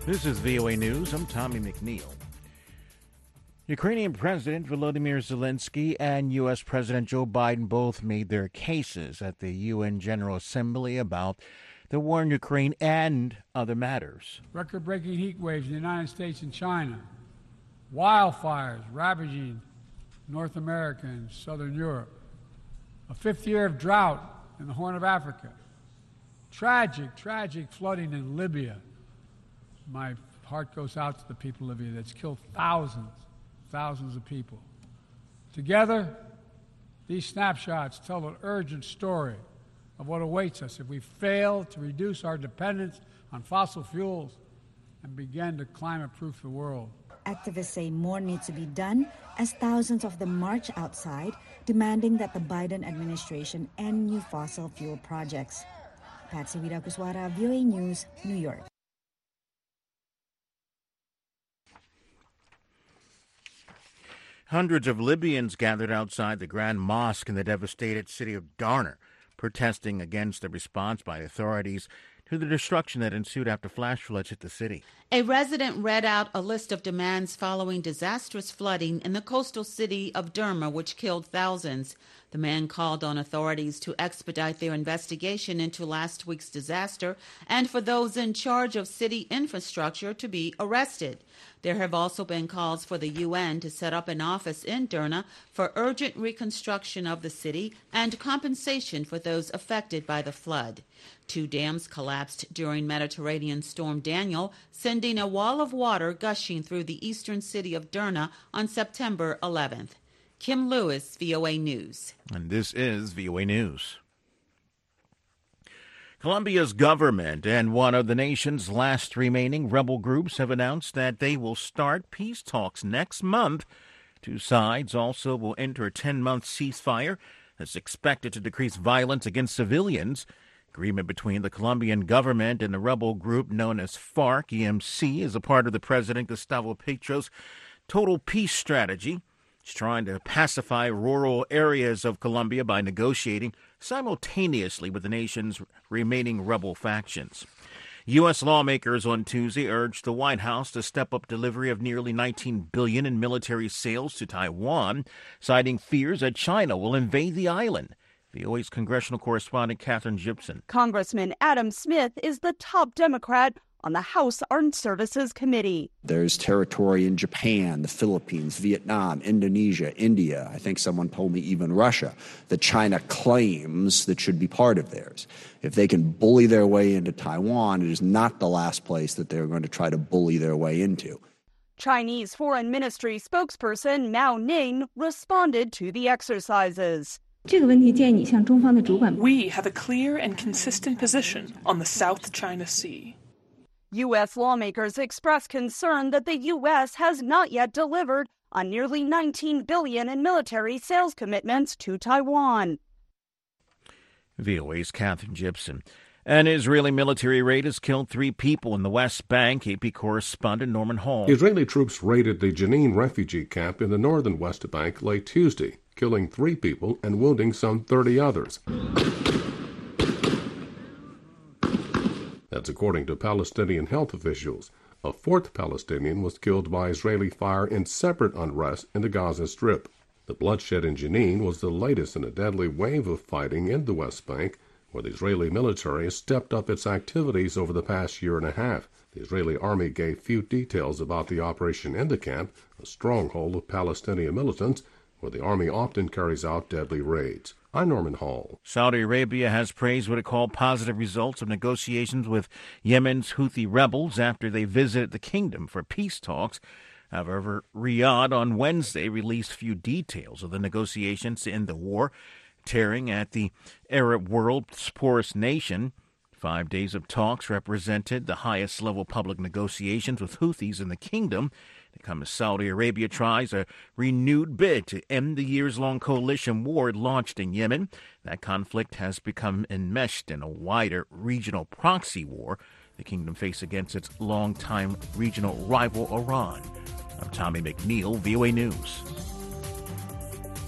This is VOA News. I'm Tommy McNeil. Ukrainian President Volodymyr Zelensky and U.S. President Joe Biden both made their cases at the UN General Assembly about the war in Ukraine and other matters. Record-breaking heat waves in the United States and China, wildfires ravaging North America and Southern Europe, a fifth year of drought in the Horn of Africa, tragic flooding in Libya. My heart goes out to the people of Libya that's killed thousands of people. Together, these snapshots tell an urgent story of what awaits us if we fail to reduce our dependence on fossil fuels and begin to climate-proof the world. Activists say more needs to be done as thousands of them march outside, demanding that the Biden administration end new fossil fuel projects. Patsy Widakuswara, VOA News, New York. Hundreds of Libyans gathered outside the Grand Mosque in the devastated city of Darna, protesting against the response by authorities to the destruction that ensued after flash floods hit the city. A resident read out a list of demands following disastrous flooding in the coastal city of Derna, which killed thousands. The man called on authorities to expedite their investigation into last week's disaster and for those in charge of city infrastructure to be arrested. There have also been calls for the UN to set up an office in Derna for urgent reconstruction of the city and compensation for those affected by the flood. 2 dams collapsed during Mediterranean storm Daniel, sending a wall of water gushing through the eastern city of Derna on September 11th. Kim Lewis, VOA News. And this is VOA News. Colombia's government and one of the nation's last remaining rebel groups have announced that they will start peace talks next month. 2 sides also will enter a 10-month ceasefire that's expected to decrease violence against civilians. Agreement between the Colombian government and the rebel group known as FARC-EMC is a part of the President Gustavo Petro's total peace strategy. He's trying to pacify rural areas of Colombia by negotiating simultaneously with the nation's remaining rebel factions. U.S. lawmakers on Tuesday urged the White House to step up delivery of nearly $19 billion in military sales to Taiwan, citing fears that China will invade the island. VOA's congressional correspondent Catherine Gibson. Congressman Adam Smith is the top Democrat on the House Armed Services Committee. There's territory in Japan, the Philippines, Vietnam, Indonesia, India. I think someone told me even Russia that China claims that should be part of theirs. If they can bully their way into Taiwan, it is not the last place that they're going to try to bully their way into. Chinese Foreign Ministry spokesperson Mao Ning responded to the exercises. We have a clear and consistent position on the South China Sea. U.S. lawmakers expressed concern that the U.S. has not yet delivered on nearly $19 billion in military sales commitments to Taiwan. VOA's Catherine Gibson. An Israeli military raid has killed 3 people in the West Bank. AP correspondent Norman Hall. Israeli troops raided the Jenin refugee camp in the northern West Bank late Tuesday, killing 3 people and wounding some 30 others. That's according to Palestinian health officials. A 4th Palestinian was killed by Israeli fire in separate unrest in the Gaza Strip. The bloodshed in Jenin was the latest in a deadly wave of fighting in the West Bank, where the Israeli military has stepped up its activities over the past year and a half. The Israeli army gave few details about the operation in the camp, a stronghold of Palestinian militants, where the army often carries out deadly raids. I'm Norman Hall. Saudi Arabia has praised what it called positive results of negotiations with Yemen's Houthi rebels after they visited the kingdom for peace talks. However, Riyadh on Wednesday released few details of the negotiations to end the war, tearing at the Arab world's poorest nation. 5 days of talks represented the highest level public negotiations with Houthis in the kingdom. They come as Saudi Arabia tries a renewed bid to end the years-long coalition war it launched in Yemen. That conflict has become enmeshed in a wider regional proxy war the kingdom faces against its longtime regional rival Iran. I'm Tommy McNeil, VOA News.